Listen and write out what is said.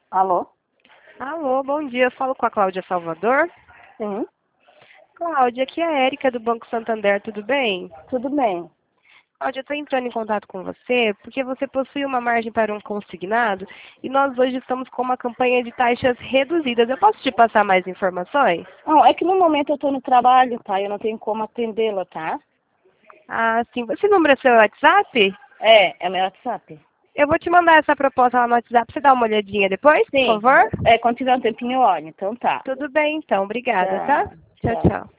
Alô? Alô, bom dia. Eu falo com a Cláudia Salvador. Sim, Cláudia, aqui é a Érica do Banco Santander, tudo bem? tudo bem. Cláudia, eu estou entrando em contato com você porque você possui uma margem para um consignado e nós hoje estamos com uma campanha de taxas reduzidas. Eu posso te passar mais informações? Não, é que no momento eu estou no trabalho, tá? Eu não tenho como atendê-la, tá? Ah, sim. Esse número é seu WhatsApp? É meu WhatsApp. Eu vou te mandar essa proposta lá no WhatsApp. Você dá uma olhadinha depois, por Sim, favor? quando tiver um tempinho eu olho, então tá. Tudo bem, então. Obrigada, tá? Tá, Tchau, tchau. tchau.